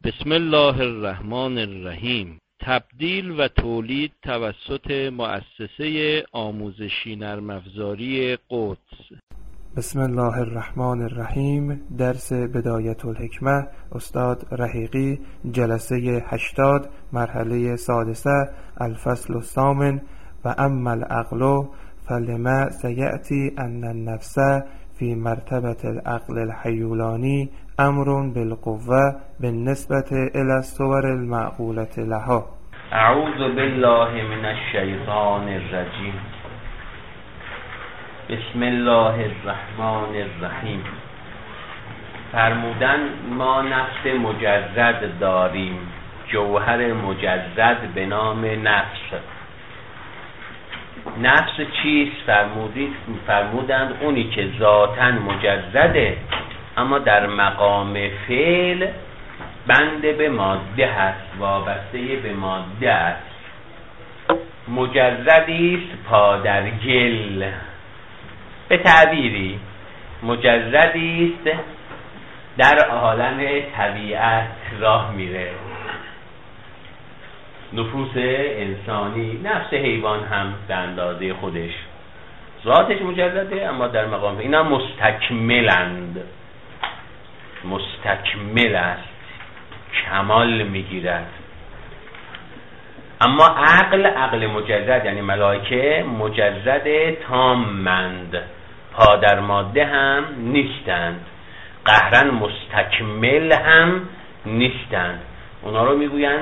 بسم الله الرحمن الرحیم. تبدیل و تولید توسط مؤسسه آموزشی نرم افزاری قدس. بسم الله الرحمن الرحیم. درس بدایت الحکمه، استاد رحیقی، جلسه 80، مرحله سادسه، الفصل الثامن. و اما العقل فلما سیأتی ان النفس فی مرتبة العقل الحیولانی امر بالقوه بالنسبة الى الصور المعقولة لها. اعوذ بالله من الشیطان الرجیم. بسم الله الرحمن الرحیم. فرمودن ما نفس مجرد داریم، جوهر مجرد به نام نفس. نفس چیست؟ فرمودند اونی که ذاتاً مجرده اما در مقام فعل بند به ماده هست، وابسته به ماده است. مجردی است پا در گل، به تعبیری مجردی است در عالم طبیعت راه میره. نفوس انسانی، نفس حیوان هم به اندازه خودش ذاتش مجرده اما در مقام اینا مستکملند، مستکمل است، کمال میگیرد. اما عقل مجرد یعنی ملائکه مجرد تامند، پا در ماده هم نیستند، قهرن مستکمل هم نیستند. اونا رو میگوین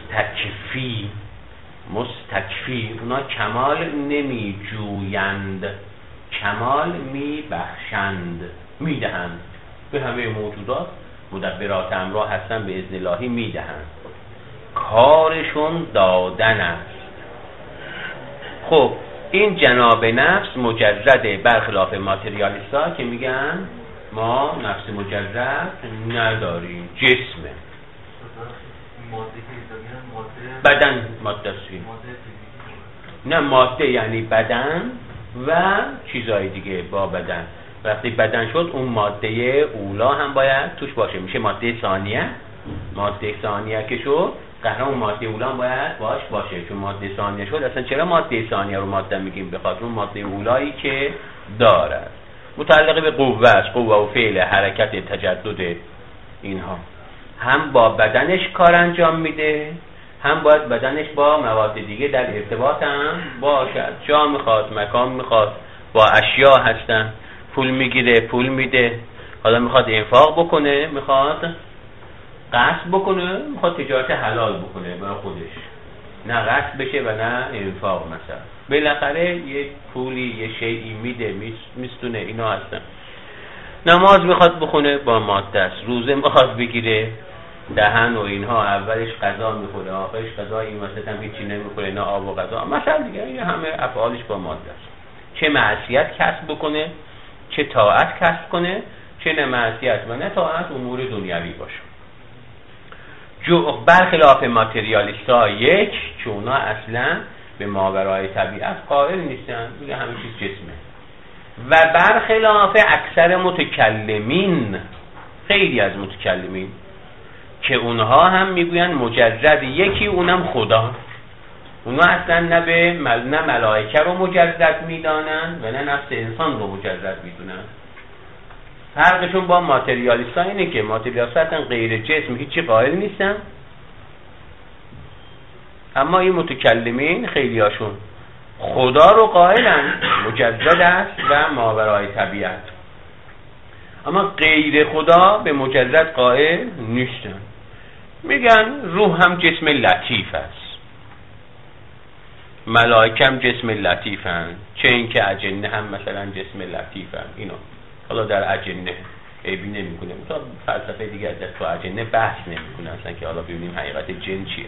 مستکفی. اونا کمال نمی جویند، کمال می بخشند، می دهند. به همه موجودات مدبرات امرها هستن، به اذن الهی می دهند. کارشون دادن است. خب این جناب نفس مجرده، برخلاف ماتریالیستا که میگن ما نفس مجرد نداریم، جسمه. بدن ماده است. نه، ماده یعنی بدن و چیزهای دیگه با بدن. وقتی بدن شد اون ماده اولا هم باید توش باشه، میشه ماده ثانیه. ماده ثانیه که شد قهرم اون ماده اولا هم باید باشه، چون ماده ثانیه شد. اصلا چرا ماده ثانیه رو ماده میگیم؟ بخاطر اون ماده اولایی که دارد، متعلق به قوه است. قوه و فعل، حرکت، تجدد، اینها هم با بدنش کار انجام میده، هم باید بدنش با مواد دیگه در ارتباط هم باشد. جا میخواد، مکان میخواد، با اشیا هستن، پول میگیره، پول میده. حالا میخواد انفاق بکنه، میخواد قصد بکنه، میخواد تجارت حلال بکنه برای خودش، نه قصد بشه و نه انفاق. مثلا بالاخره یه پولی، یه شیئی میده، میستونه. اینا هستن. نماز میخواد بخونه، با ماده است. روزه میخواد بگیره، دهن و اینها، اولش غذا میخوره، آخرش غذا، این وسط هم هیچی نمیخوره، نه آب و غذا. مثلا دیگه این همه افعالش با ماده است. چه معصیت کسب بکنه، چه طاعت کسب کنه، چه نه معصیت و نه طاعت، امور دنیوی باشه. برخلاف ماتریالیستا یک، که اونا اصلا به ماورای طبیعت قائل نیستن، میگه همه چیز جسمه. و برخلاف اکثر متکلمین، خیلی از متکلمین که اونها هم میگوین مجرد یکی، اونم خدا. اونا اصلا نه ملائکه رو مجرد میدانن و نه نفس انسان رو مجرد میدونن. فرقشون با ماتریالیستا اینه که ماتریالیستا اصلا غیر جسم هیچی قائل نیستن، اما این متکلمین خیلی هاشون خدا رو قائلن، مجرد است و ماورای طبیعت. اما غیر خدا به مجرد قائل نیستن. میگن روح هم جسم لطیف است، ملائکه هم جسم لطیف هست، چه اینکه اجنه هم مثلا جسم لطیف هست. اینو حالا در اجنه عیبی نمیکنه، تا فلسفه دیگه از تو اجنه بحث نمیکنه اصلا، که حالا ببینیم حقیقت جن چیه.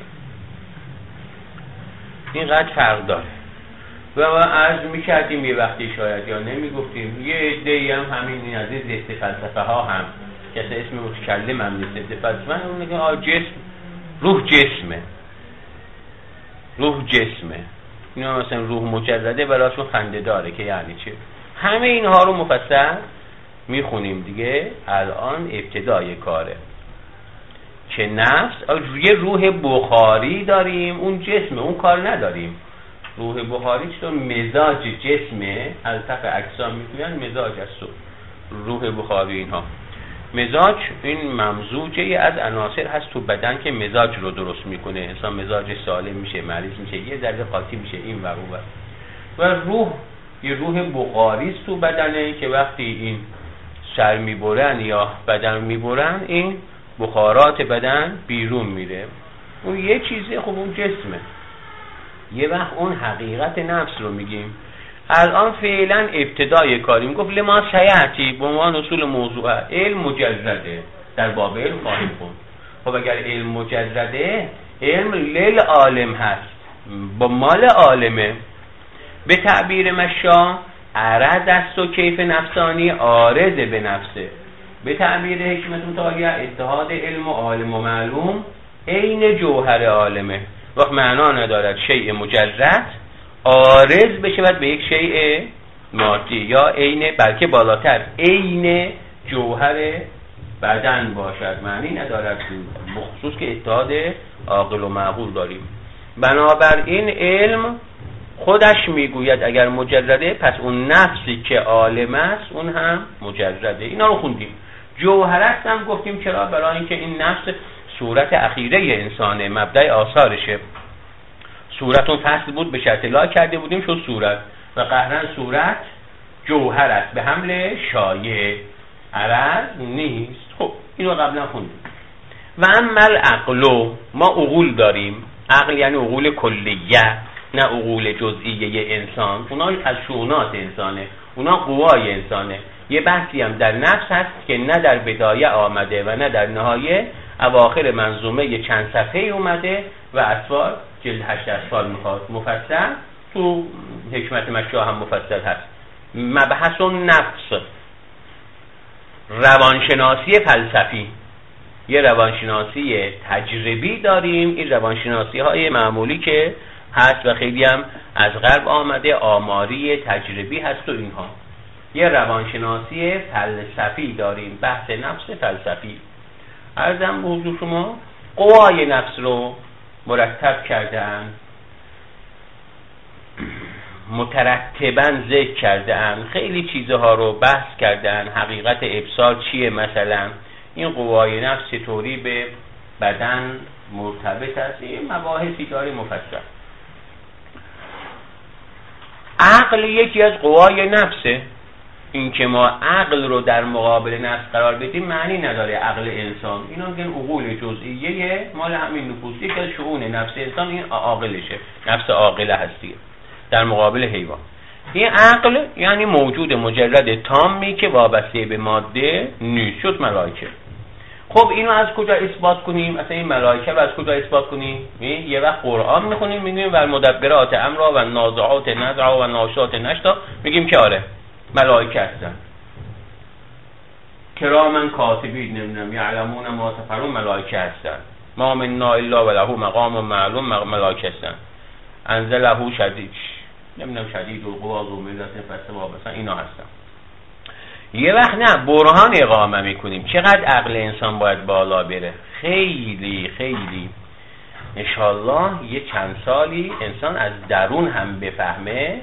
اینقدر فرق داره. و ما عرض میکردیم یه وقتی، شاید یا نمیگفتیم، یه عده‌ای هم همین از این زشت فلسفه ها هم که اسم متکلم هم نیست، زشت فلسفه هم میگن جسم، روح جسمه. اینا مثلا روح مجرده براشون خنده داره که یعنی چه. همه اینها رو مفصل میخونیم دیگه. الان ابتدای کاره. که نفس، یه روح بخاری داریم، اون جسم، اون کار نداریم. روح بخاری چطور؟ مزاج جسمه، الطف اجسام میگوین مزاج است. روح بخاری اینها مزاج این ممزوجه از عناصر هست تو بدن که مزاج رو درست میکنه. انسان مزاج سالم میشه، مریض میشه، یه ذره قاطی میشه این و اون. و روح یه روح بخاری است تو بدنه که وقتی این سر میبرن یا بدن میبرن این بخارات بدن بیرون میره. اون یه چیزه، خب اون جسمه. یه وقت اون حقیقت نفس رو میگیم. الان فعلا ابتدای کاریم گفت لما سیعتی به عنوان اصول موضوع علم مجرده، در باب علم خواهیم خوند. خب اگر علم مجرده، علم لیل عالم هست، با مال عالمه. به تعبیر مشا عرض است و کیف نفسانی عارض به نفسه. به تعبیر حکمت متعالیه اتحاد علم و عالم و معلوم عین جوهر عالمه. وقت معنا ندارد شیء مجرد عارض بشود به یک شیء مادی یا عین، بلکه بالاتر عین جوهر بدن باشد. معنی ندارد، بخصوص که اتحاد عاقل و معقول داریم. بنابراین علم خودش میگوید اگر مجرده پس اون نفسی که عالم است اون هم مجرده. اینا رو خوندیم. جوهرت هم گفتیم چرا؟ برای اینکه این نفس صورت اخیره انسانه، مبدأ آثارشه. صورت اون فصل بود به شرط لا کرده بودیم شد صورت و قهرن صورت جوهر است به حمل شایع، عرض نیست. خب اینو قبلا خوندیم. و عمل عقلو، ما عقول داریم. عقل یعنی عقول کلیه، نه عقول جزئیه انسان. اونا از شؤونات انسانه، اونا قوای انسانه. یه بحثی هم در نفس هست که نه در بدایه آمده و نه در نهایه، اواخر منظومه چند صفحه اومده و اطفال جلد 8 اطفال میخواد مفصل، تو حکمت مشا هم مفصل هست. مبحث نفس، روانشناسی فلسفی. یه روانشناسی تجربی داریم، این روانشناسی های معمولی که هست و خیلی هم از غرب آمده، آماری تجربی هست و اینها. یه روانشناسی فلسفی داریم، بحث نفس فلسفی. عرضم به حضور شما قوای نفس رو مرتب کردن، مترتباً ذکر کردن، خیلی چیزها رو بحث کردن. حقیقت ابصار چیه مثلا، این قوای نفس چطوری به بدن مرتبط است، این مباحثی داره مفصل. عقل یکی از قوای نفسه. این که ما عقل رو در مقابل نفس قرار بدیم معنی نداره عقل انسان. اینا میگن عقول جزئیه مال همین نفوسی که از شؤون نفس انسان این عاقلشه، نفس عاقله هستی در مقابل حیوان. این عقل یعنی موجود مجرد تامی که وابسته به ماده نیست، شد ملائکه. خب اینو از کجا اثبات کنیم؟ اصلا این ملائکه رو از کجا اثبات کنیم؟ یه وقت قرآن میخونیم میگیم و مدبرات امرا و نازعات نزعا و ناشات نشتا، میگیم که آره ملائکه هستن. کرامن کاتبین نمیدونم یعلمون ما تفعلون، ملائکه هستن. ما منا الا و له مقام معلوم، ملائکه هستن. انزله شدید نمیدونم شدید و قواز و ملت فسته وابستن، اینا هستن. یه وقت نه برهان اقامه میکنیم. چقدر عقل انسان باید بالا بره؟ خیلی خیلی. انشالله یه چند سالی انسان از درون هم بفهمه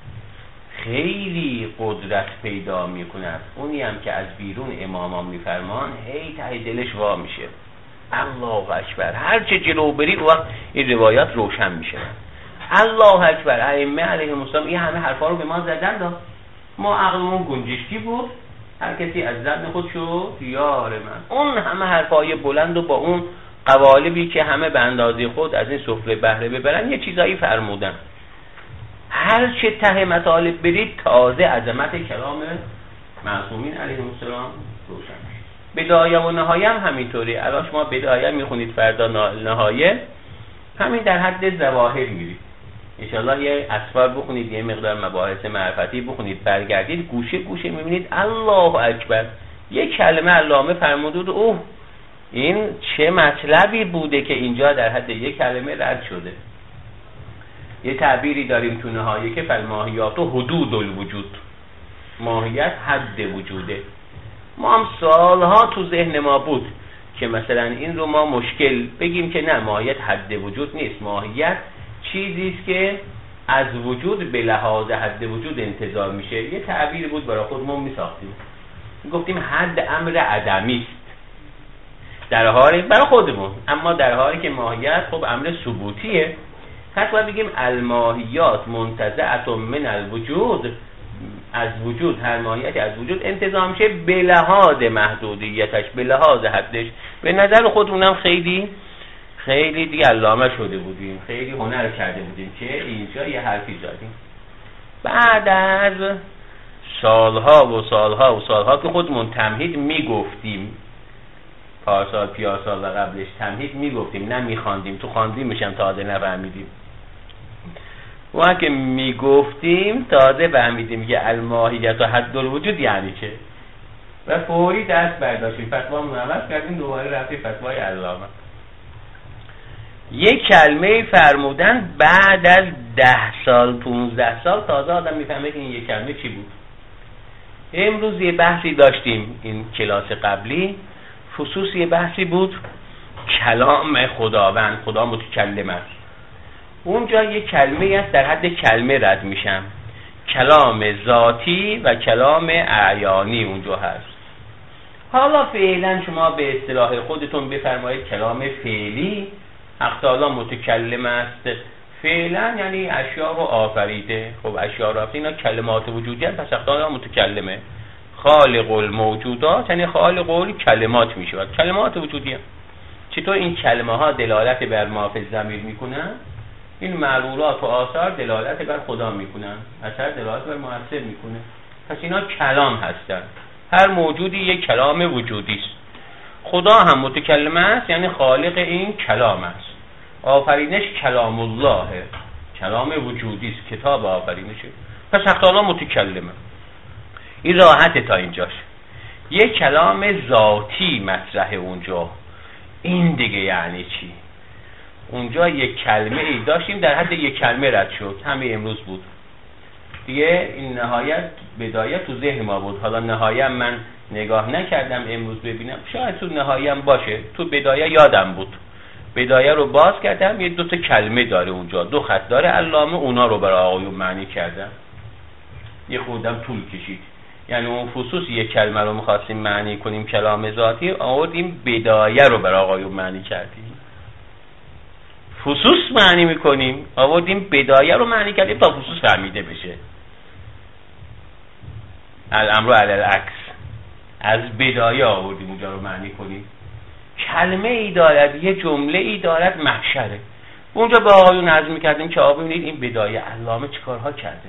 خیلی قدرت پیدا میکنه. اونی هم که از بیرون امامان میفرمان هی ته دلش وا میشه. الله اکبر. هر چه جلو بری وقت این روایات روشن میشه. الله اکبر. ائمه علیهم السلام این همه حرفا رو به ما زدن دا. ما عقلمون گنجشکی بود، هر کسی از ذهن خود شد یار من. اون همه حرفای بلند و با اون قوالبی که همه به اندازه خود از این سفره بهره ببرن یه چیزایی فرمودن. هر چه ته مطالب برید تازه عظمت کلام معصومین علیهم السلام روشن میشه. بدایه و نهایه هم همینطوری. الان شما بدایه میخونید فردا نهایه همین در حد ظواهر میرید. انشالله یه اسفار بخونید، یه مقدار مباحث معرفتی بخونید، برگردید گوشه گوشه میبینید الله اکبر. یه کلمه علامه فرمود اوه این چه مطلبی بوده که اینجا در حد یه کلمه رد شده. یه تعبیری داریم تو نهایه که فالماهیات و حدود الوجود، ماهیت حد وجوده. ما هم سالها تو ذهن ما بود که مثلا این رو ما مشکل بگیم که نه، ماهیت حد وجود نیست، ماهیت چیزی است که از وجود به لحاظ حد وجود انتزاع میشه. یه تعبیر بود برای خودمون میساختیم، گفتیم حد امر عدمی است در حالی برای خودمون، اما در حالی که ماهیت خب امر ثبوتیه. پس باید بگیم الماهیات منتزعه من الوجود، از وجود، هر ماهیتی از وجود انتزاع میشه به لحاظ محدودیتش، به لحاظ حدش. به نظر خودمونم خیلی دیگه علامه شده بودیم، خیلی هنر کرده بودیم که اینجا یه حرفی زدیم. بعد از سالها که خودمون تمهید میگفتیم، پارسال پیارسال و قبلش تمهید میگفتیم، نه میخواندیم، تو خواندیم میشم تازه نفهمیدیم. وقتی که میگفتیم تازه فهمیدیم که الماهیت و حد الوجود یعنی چه، و فوری دست برداشتیم، فتوا عوض کردیم، دوباره رفتیم فتوای علامه. یک کلمه فرمودن بعد از 10 سال 15 سال تازه آدم میفهمه که این یک کلمه چی بود. امروز یه بحثی داشتیم، این کلاس قبلی خصوص یه بحثی بود کلام خداوند، خدا متکلم است. اونجا یه کلمه است در حد کلمه رد میشم، کلام ذاتی و کلام اعیانی اونجا هست. حالا فعلا شما به اصطلاح خودتون بفرمایید کلام فعلی، حق تعالی متکلم است فعلا یعنی اشیاء رو آفریده. خب اشیاء رو آفریده، اینا کلمات وجودی هست، پس حق تعالی متکلمه. خالق الموجودات یعنی خالق الکلمات میشه، کلمات وجودی هست. چطور این کلمه ها دلالت بر ما فی الضمیر میکنن؟ این معلولات و آثار دلالت بر خدا میکنن، اثر دلالت بر مؤثر میکنه، پس اینا کلام هستن. هر موجودی یک کلام وجودی است. خدا هم متکلم است یعنی خالق این کلام است. آفرینش کلام الله، کلام وجودی است، کتاب آفرینشه، پس حق تعالی متکلمه. این راحته تا اینجاش. یک کلام ذاتی مطرح اونجا، این دیگه یعنی چی؟ اونجا یک کلمه ای داشتیم در حد یک کلمه رد شد، همین امروز بود دیگه. این نهایت بدایت تو ذهن ما بود، حالا نهایت من نگاه نکردم امروز ببینم، شاید تو نهایت باشه، تو بدایه یادم بود، بدایه رو باز کردم، یه 2 تا کلمه داره اونجا، 2 خط داره علامه، اونا رو برای آقایون معنی کردم، یه خودم طول کشید. یعنی اون خصوص یک کلمه رو می‌خواستیم معنی کنیم کلام ذاتی، آوردیم بدایه رو برای آقایون معنی کردیم. خصوص معنی میکنیم، آوردیم بدایه رو معنی کردیم تا خصوص فهمیده بشه. الامر علی العکس، از بدایه آوردیم اونجا رو معنی کنیم. کلمه ای دارد، یه جمله ای دارد، محشره. اونجا با آقایون عرض میکردیم که آقا ببینید این بدایه علامه چیکارها کرده.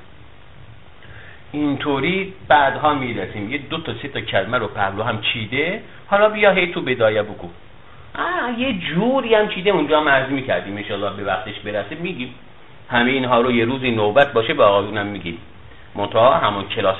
اینطوری بعدها میرسیم یه 2 تا 3 تا کلمه رو پهلو هم چیده، حالا بیا هی تو بدایه بگو. یه جوری هم چیده اونجا هم عرض میکردیم، انشالله به وقتش برسه میگیم. همه اینها رو یه روزی نوبت باشه به آقایون هم میگیم، منتها همون کلاس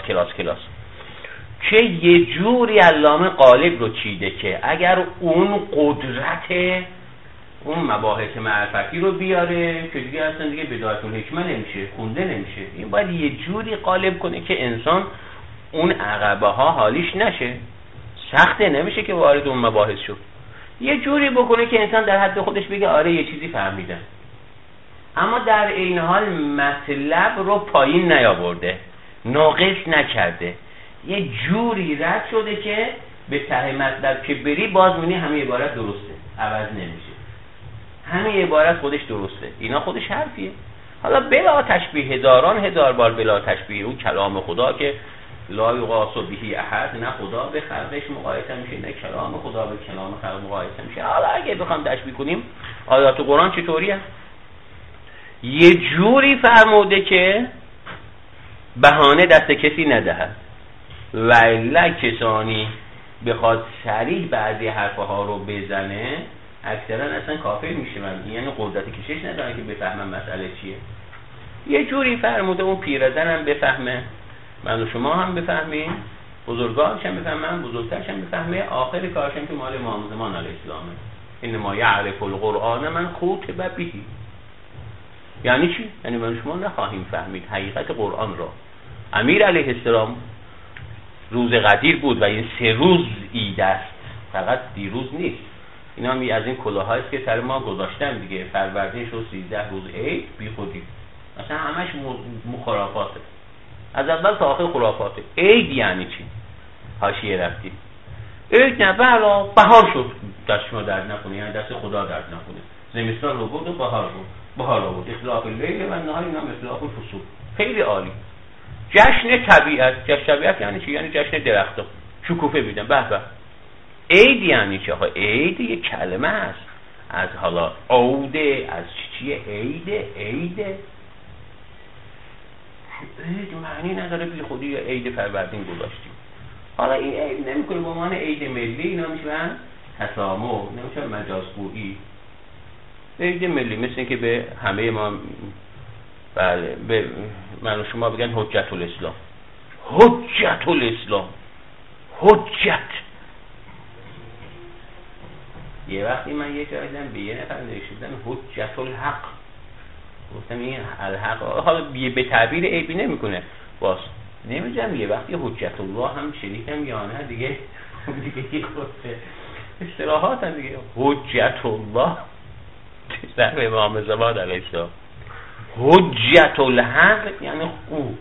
که یه جوری علامه قالب رو چیده که اگر اون قدرت اون مباحث معرفتی رو بیاره که دیگه اصلا دیگه بدایت الحکمه نمیشه، خونده نمیشه. این باید یه جوری قالب کنه که انسان اون عقبه ها حالیش نشه، سخته نمیشه که وارد اون مباحث شد. یه جوری بکنه که انسان در حد خودش بگه آره یه چیزی فهمیدم، اما در این حال مطلب رو پایین نیاورده، ناقص نکرده، یه جوری رد شده که به ته مطلب که بری باز می‌بینی همه عبارت درسته، عوض نمیشه، همه عبارت خودش درسته. اینا خودش حرفیه. حالا بلا تشبیه، هزار بار بلا تشبیه، اون کلام خدا که لا یقاس به احد، نه خدا به خلقش مقایسه میشه، نه کلام خدا به کلام خلق مقایسه میشه. حالا اگه بخوام تشبیه کنیم آیات قرآن چطوریه؟ یه جوری فرموده که بهانه دست کسی ندهد، و الا کسانی بخواد صریح بعضی حرفها رو بزنه اکثرا اصلا کافر میشه، یعنی قدرت کشش نداره که بفهمن مسئله چیه. یه جوری فرموده اون پیرزن هم بفهمه، من و شما هم بفهمیم، بزرگانش هم بفهمن، بزرگترش هم بفهمه، آخر کارش هم که مال امام زمان علیه السلامه. انما یعرف القرآن من خوطب به. یعنی چی؟ یعنی من و شما نخواهیم فهمید حقیقت قرآن را. امیر علیه السلام روز قدیر بود و این 3 روز عید است، فقط دیروز نیست. اینا هم از این کلاهایی است که سر ما گذاشتن دیگه. فروردین شد 13 روز عید بی خودی، اصلا همش خرافاته، از اول تا آخر خرافاته. عید یعنی چی؟ حاشیه رفتی. عید نه بلا بهار شد، دست شما درد نکنه، یعنی دست خدا درد نکنه. زمستان رو بود و بهار بود. اختلاف لیل و نهار، اینا اختلاف فصول. خیلی عالی. جشن طبیعت. جشن طبیعت یعنی چی؟ یعنی جشن درخت‌ها. شکوفه میدن به به. عید یعنی چی؟ آقا عید یک کلمه است از حالا عوده، از چیه عیده. عید معنی نداره بی خودی یا عید فروردین گذاشتیم. حالا این عید نمیکنه با معنی عید ملی، اینا میشن تسامح، نمیشن مجازگویی. عید ملی مثل که به همه ما، بله، به من و شما بگن حجت الاسلام. حجت الاسلام، حجت. یه وقتی من یه جایی دیدم به یه نفر نوشتن حجت الحق، گفتم این الحق، حالا به تعبیر عیبی نمیکنه، باز نمیدونم یه وقتی حجت الله هم شریکم یا نه دیگه یه گفته اصطلاحات هم دیگه. حجت الله در امام زمان علیه السلام، حجت الحق یعنی او.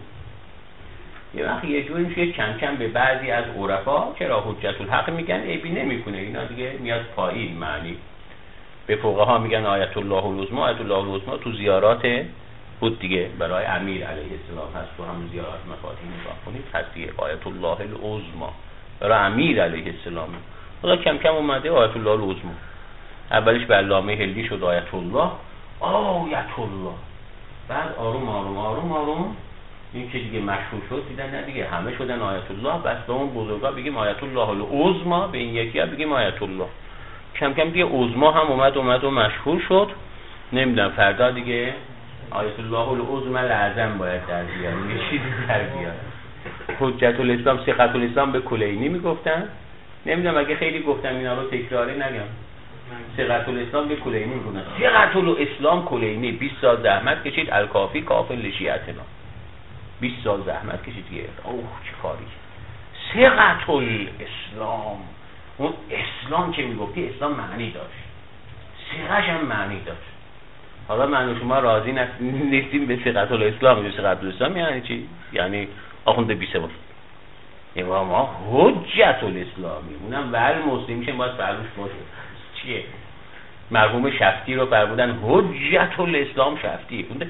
یه وقتی یه جوری میشه کم کم به بعضی از عرفا چرا حجت الحق میگن عیبی نمیکنه، اینا دیگه میاد پایین معنی. به فقها میگن آیت الله العظمی. آیت الله العظمی تو زیارات بود دیگه، برای امیر علیه السلام هست، تو هم زیارات مفاتیح نگاه کنید هست دیگه، آیت الله العظمی برای امیر علیه السلام. حالا کم کم اومده آیت الله العظمی، اولش به علامه هلی شد آیت الله، آیت الله، بعد آروم آروم آروم آروم این که دیگه مشهور شد دیدن نه دیگه همه شدن آیت الله، بس به اون بزرگا بگیم آیت الله العظمی، به این یکی ها بگیم آیت الله. کم کم دیگه عظما هم اومد و مشهور شد. نمیدونم فردا دیگه آیت الله العظمی الاعظم باید در بیاریم، یه چیزی در بیاریم. حجت الاسلام، ثقت الاسلام به کلینی میگفتن. نمیدونم اگه خیلی گفتم اینا رو تکراری نگم. ثقت الاسلام به کلینی میگفتن. ثقت الاسلام کلینی 20 سال زحمت کشید، الکافی کافل لشیعتنا. 20 سال زحمت کشید دیگه. اوه چه کاری. ثقت الاسلام، اون اسلام که میگفتی اسلام معنی داشت، ثقه‌ش هم معنی داشت. حالا من و شما راضی نیستیم به ثقت الاسلام. ثقت الاسلام یعنی چی؟ یعنی آخوند 20 بار امام ما حجت الاسلامی، اونم ول مسلمیشه باید فرلوش باشه. چیه؟ مرحوم شفتی رو فرمودن حجت الاسلام شفتی، اون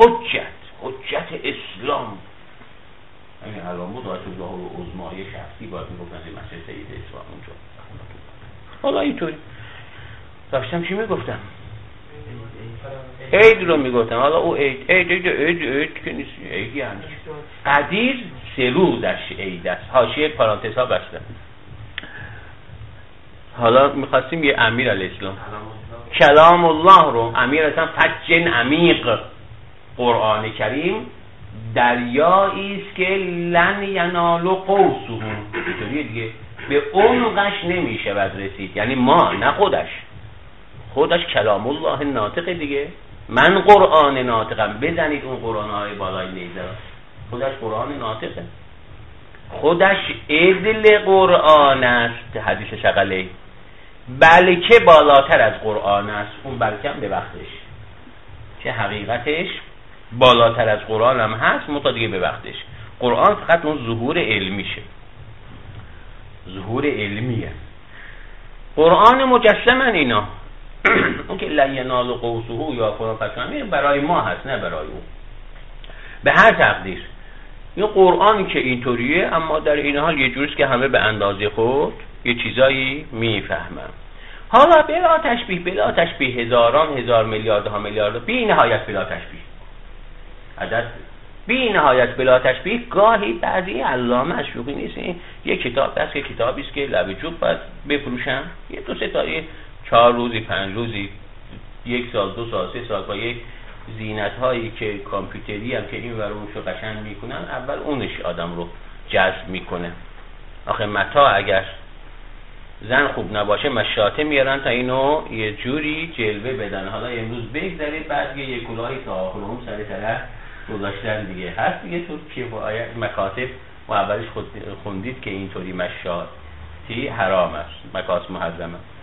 حجت اسلام. همین الان بود آیت الله العظمی شخصی باید میگفتن که مسجد سید اسلام اونجا. حالا اینطوری داشتم چی میگفتم؟ عید رو میگفتم. حالا او عید که نیست. عید یعنی قدیر 3 روزش عید است. حاشیه پرانتز ها بستم. حالا میخواستیم یه امیر علیه السلام کلام الله رو، امیر اصلا فجن عمیق، قرآن کریم دریایی است که لن ینال قوسه، اینطوریه دیگه، به عمقش نمیشه رسید. یعنی ما نه خودش کلام الله ناطق دیگه. من قرآن ناطقم، بزنید اون قرآن های بالای نیزه، خودش قرآن ناطقه، خودش عدل قرآن است. حدیث شغله بلکه بالاتر از قرآن است. اون بلکه هم به وقتش که حقیقتش بالاتر از قرآن هم هست، متا دیگه به وقتش. قرآن فقط اون ظهور علمیشه، ظهور علمیه. قرآن مجسمن اینا. اون که لن ینال قوسه یا فلان فلان برای ما هست نه برای اون. به هر تقدیر این قرآنی که اینطوریه، اما در این حال یه جوریست که همه به اندازه خود یه چیزایی میفهمن. حالا بلا تشبیه هزار میلیاردها میلیارد بی نهایت بلا تشبیه، عدد بی نهایت بلا تشبیه. گاهی بعضی علامه از شوخی نیست، این یه کتاب هست که کتابی است که لب جوب باید بفروشن، یه 2-3 تا 4 روزی 5 روزی 1 سال 2 سال 3 سال با یک زینت هایی که کامپیوتری هم که این ور اونشو قشنگ میکنن، اول اونش آدم رو جذب میکنه. آخه متا اگر زن خوب نباشه مشاطه میارن تا اینو یه جوری جلوه بدن. حالا امروز بگذارید بعد یه کلاهی تا آخر اون سر طرف گذاشتن دیگه هست دیگه. تو که مکاتب و اولش خود خوندید که اینطوری مشاطی حرام است، مکاسب محرمه.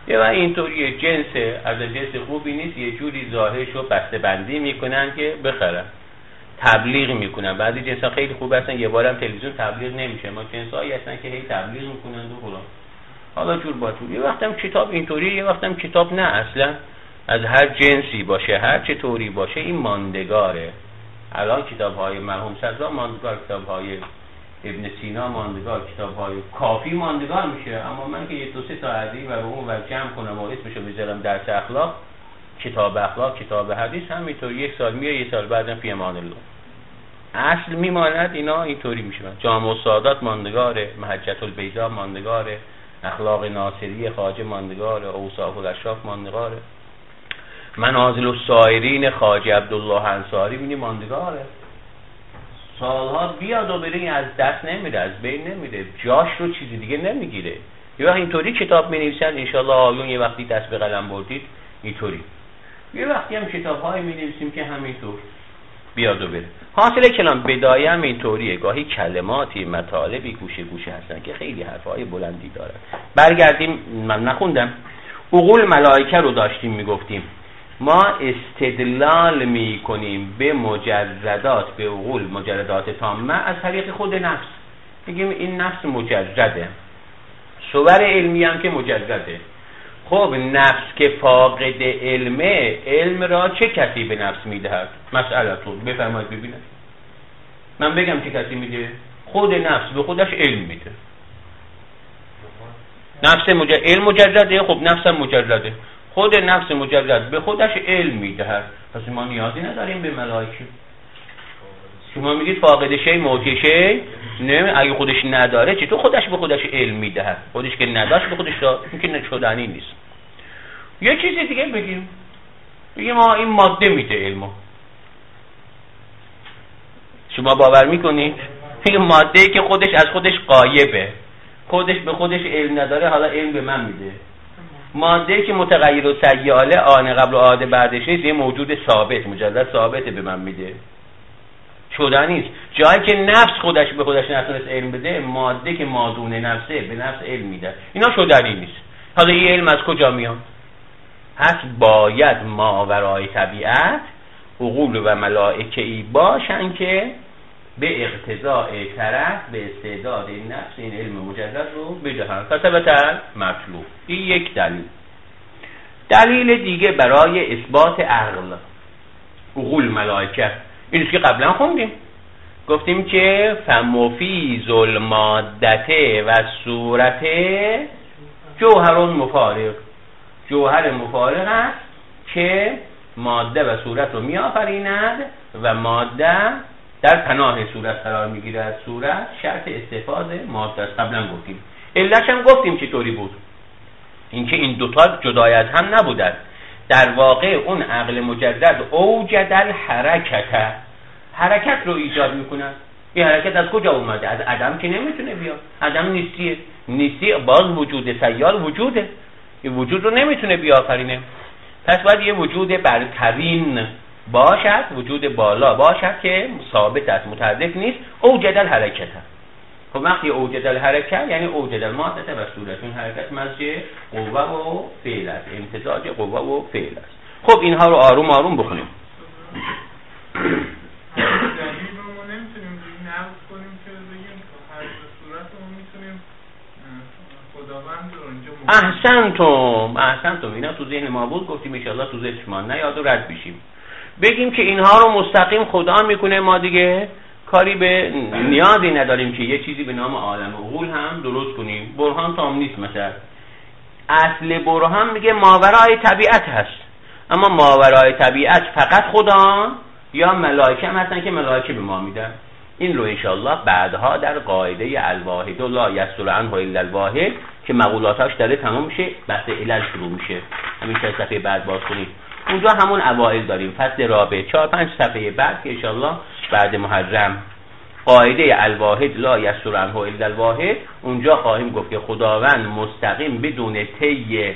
یه وقت اینطوریه جنس از جنس خوبی نیست، یه جوری ظاهرشو بسته بندی میکنن که بخرن، تبلیغ میکنن. بعضی جنسا خیلی خوب هستن یه بارم تلویزیون تبلیغ نمیشه، ما جنسایی هستن که هی تبلیغ میکنن و فلان. حالا جور با جور. یه وقتم کتاب اینطوریه، یه وقتم کتاب نه، اصلا از هر جنسی باشه، هر چه طوری باشه این ماندگاره. الان کتاب‌های مرحوم صدرا ماندگار، کتاب‌های ابن سینا ماندگار، کتاب‌های کافی ماندگار میشه. اما من که یه دو سه تا از این و به اون ور جمع کنم و اسمشو بذارم درس اخلاق، کتاب اخلاق، کتاب حدیث، همینطور یک سال میره، یه سال بعدم فی امان الله اصل میماند. اینا اینطوری میشه. جامع السعادات ماندگاره، محجة البیضاء ماندگاره، اخلاق ناصری خواجه ماندگاره، اوصاف الاشراف ماندگاره، منازل السائرین خواجه عبدالله انصاری بینی ماندگاره. سالها بیاد و بره، از دست نمیره، از بین نمیره، جاش رو چیزی دیگه نمیگیره. یه وقت اینطوری کتاب می‌نویسن، انشالله آیون یه وقتی دست به قلم بردید اینطوری. یه وقتی هم کتاب‌های می‌نویسیم که همینطور بیاد و بره. حاصل کلام بدایه هم اینطوریه، گاهی کلماتی مطالبی گوشه هستن که خیلی حرفای بلندی دارن. برگردیم، من نخوندم، عقول ملائکه رو داشتیم میگفتیم. ما استدلال میکنیم به مجردات، به عقول مجردات تامه از طریق خود نفس. میگیم این نفس مجرده، صور علمی هم که مجرده. خب نفس که فاقد علمه، علم را چه کسی به نفس میدهد؟ مسئلتون بفرمایید ببینید. من بگم چه کسی میده؟ خود نفس به خودش علم میده. نفس علم مجرده، خب نفس هم مجرده. خود نفس مجرد به خودش علم میدهد. پس ما نیازی نداریم به ملائکه. شما میگید فاقد شی موجی شی، نه، اگه خودش نداره چطور خودش به خودش علم میدهد؟ خودش که نداشت به خودش که نشدنی نیست. یه چیزی دیگه بگیم ما این ماده میده علمو. شما باور میکنید این ماده‌ای که خودش از خودش غایبه، خودش به خودش علم نداره، حالا علم به من میده. ماده‌ای که متغیر و سیاله، آن قبل و عاد بعدش نیست، یه موجود ثابت، مجرد ثابته به من میده، شدنی نیست. جایی که نفس خودش به خودش نتونست علم بده، ماده که مادون نفسه به نفس علم میده، اینا شدنی نیست. حالا این علم از کجا میاد؟ پس باید ماورای طبیعت عقول و ملائکه‌ای باشن که به اقتضاء طرف به استعداد این نفس این علم مجرد رو بدهن. فثبت مطلوب. این یک دلیل. دلیل دیگه برای اثبات عقل عقول ملائکه اینیست که قبلا خوندیم، گفتیم که فمفیز المادته و صورت جوهر مفارق. جوهر مفارق است که ماده و صورت رو می آفریند و ماده در پناه صورت قرار می گیرد. صورت شرط استفاده ماده است. قبلا گفتیم علتش هم گفتیم چطوری بود، اینکه این دوتا جدای از هم نبودند. در واقع اون عقل مجرد اوجد الحرکت، حرکت رو ایجاد میکنه. این حرکت از کجا اومده؟ از عدم که نمیتونه بیاد. عدم نیستیه، نیستی باز وجود سیال وجوده، این وجود رو نمیتونه بیافرینه. پس باید یه وجود برترین باشد، وجود بالا باشد که ثابت است، متحرک نیست. اوجد الحرکت. خب وقتی اوجد الحرکت یعنی اوجد المادة و صورت. این حرکت مزج قوه و فعل است، امتزاج قوه و فعل است. خب اینها رو آروم آروم بخونیم. احسنتم اینا تو ذهن ما بود، گفتیم ان شاءالله تو ذهن شما نیاد و رد بشیم. بگیم که اینها رو مستقیم خدا میکنه، ما دیگه کاری به نیازی نداریم که یه چیزی به نام عالم عقول هم درست کنیم. برهان تام نیست. مثلا اصل برهان میگه ماورای طبیعت هست، اما ماورای طبیعت فقط خدا یا ملائکه هم هستن که ملائکه به ما میدن. این رو انشاءالله بعدها در قاعده الواحد لا یسر عنه الا الواحد که مقولاتاش داره تمام میشه، بحث علل شروع میشه. همین چند صفحه بعد باز کنید، اونجا همون اوائل داریم، فصل رابع 4-5 صفحه بعد که انشاءالله بعد محرم قاعده الواحد لا یسر عنه الا الواحد، اونجا خواهیم گفت که خداوند مستقیم بدون طی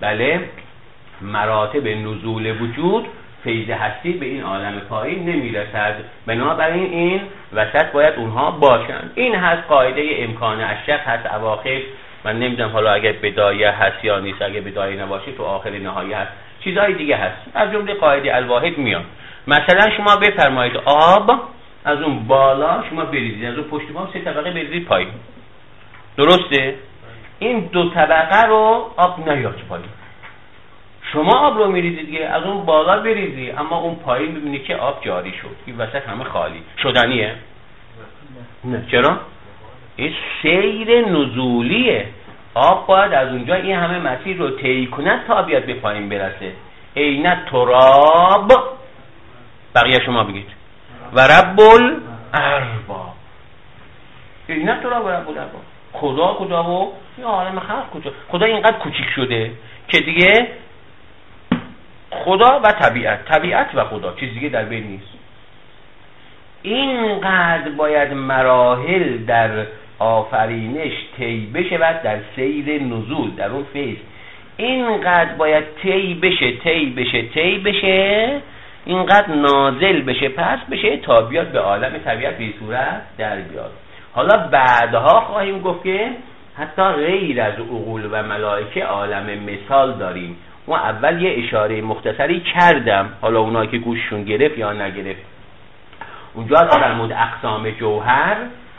مراتب نزول وجود فیض هستی به این عالم پایین نمیرسد، بنابراین این وسط باید اونها باشند. این هست قاعده امکان اشرف، هست اواخر من نمیدونم حالا اگه بدایه هست یا نیست، اگه بدایه نباشه تو آخر نهایه هست، چیزهای دیگه هست، از جمله قاعده الواحد میان. مثلا شما بفرمایید آب از اون بالا شما بریزید، از اون پشت بام 3 طبقه بریزید پایین، درسته؟ این 2 طبقه رو آب نیاد پایین. شما آب رو میریزید دیگه، از اون بالا بریزی، اما اون پایین ببینید که آب جاری شد، این وسط همه خالی شدنیه؟ نه. چرا؟ این سیر نزولیه. آب باید از اونجا این همه مسیر رو طی کنه تا بیاد به پایین برسه. عین تراب، بقیه شما بگید، و رب الارباب. عین تراب و رب الارباب. خدا کجا و این عالم خلق کجا؟ خدا اینقدر کوچیک شده که دیگه خدا و طبیعت و خدا، چیز دیگه در بین نیست. اینقدر باید مراحل در آفرینش طی بشه و در سیر نزول در اون فیض اینقدر باید طی بشه، اینقدر نازل بشه، پس بشه تا بیاد به عالم طبیعت به صورت در بیاد. حالا بعدها خواهیم گفت که حتی غیر از عقول و ملائکه عالم مثال داریم. ما اول یه اشاره مختصری کردم، حالا اونایی که گوششون گرفت یا نگرفت، اونجا در مورد اقسام جوهر،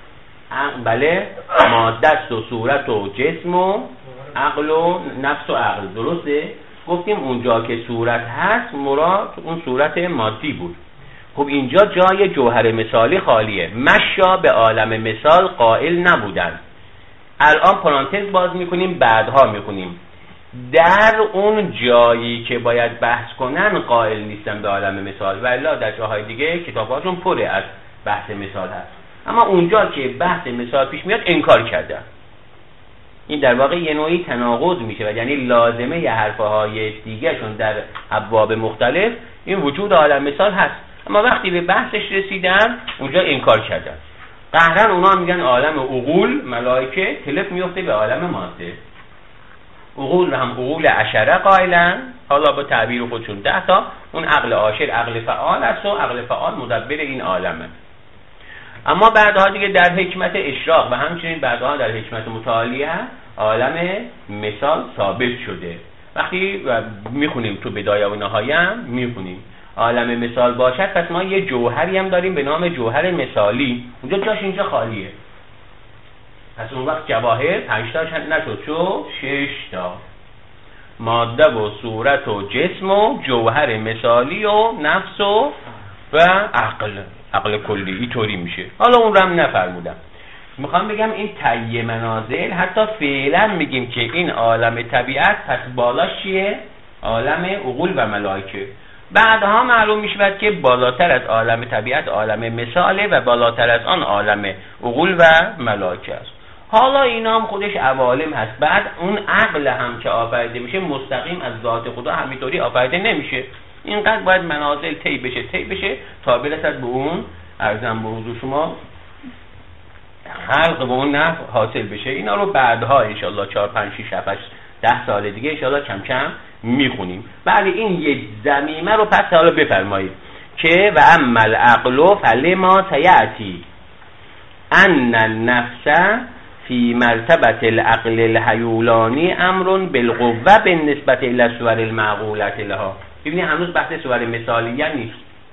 بله، ماده و صورت و جسم و عقل و نفس و عقل، درسته؟ گفتیم اونجا که صورت هست مراد اون صورت مادی بود. خب اینجا جای جوهر مثالی خالیه، مشا به عالم مثال قائل نبودن. الان پرانتز باز میکنیم، بعدها میکنیم در اون جایی که باید بحث کنن قائل نیستن به عالم مثال، ولی در جاهای دیگه کتاباشون پره از بحث مثال هست، اما اونجا که بحث مثال پیش میاد انکار کردن. این در واقع یه نوعی تناقض میشه و یعنی لازمه یه حرفهای دیگه شون در ابواب مختلف این وجود عالم مثال هست، اما وقتی به بحثش رسیدن اونجا انکار کردن. قهرن اونا میگن عالم عقول ملائکه تلف میفته به عالم ماده. عقول هم عقول عشره قائلن، حالا با تعبیر خودشون 10 تا، اون عقل عاشر عقل فعال است و عقل فعال مدبر این عالمه. اما بعدها دیگه در حکمت اشراق و همچنین بعدها در حکمت متعالیه عالم مثال ثابت شده. وقتی میخونیم تو بدایه و نهایه هم میخونیم عالم مثال باشد، پس ما یه جوهری هم داریم به نام جوهر مثالی، اونجا جاش اینجا خالیه. پس اون وقت جواهر 5 تا نشد، شو 6 تا، ماده و صورت و جسم و جوهر مثالی و نفس و عقل کلی، اینطوری میشه. حالا اون رو هم نفرمودم. میخوام بگم این طی منازل حتی فعلا میگیم که این عالم طبیعت، پس بالاش چیه؟ عالم عقول و ملائکه. بعدها معلوم میشه که بالاتر از عالم طبیعت عالم مثاله و بالاتر از آن عالم عقول و ملائکه است. حالا اینا هم خودش عوالم هست. بعد اون عقل هم که آفریده میشه مستقیم از ذات خدا همینطوری آفریده نمیشه، اینقدر باید منازل طی بشه تا برسد به اون ارزم به حضور شما خلق به اون نفع حاصل بشه. اینا رو بعدها انشالله 4 5 6 7 8 10 سال دیگه انشالله کم کم میخونیم. بله این یک زمینه رو پس حالا بفرمایید که و اما العقل فلما سیأتی ان النفس فی مرتبه العقل الحیولانی امر بالقوه بالنسبه الی الصور المعقوله لها. ببینید هنوز بحث صور مثالیه نیست،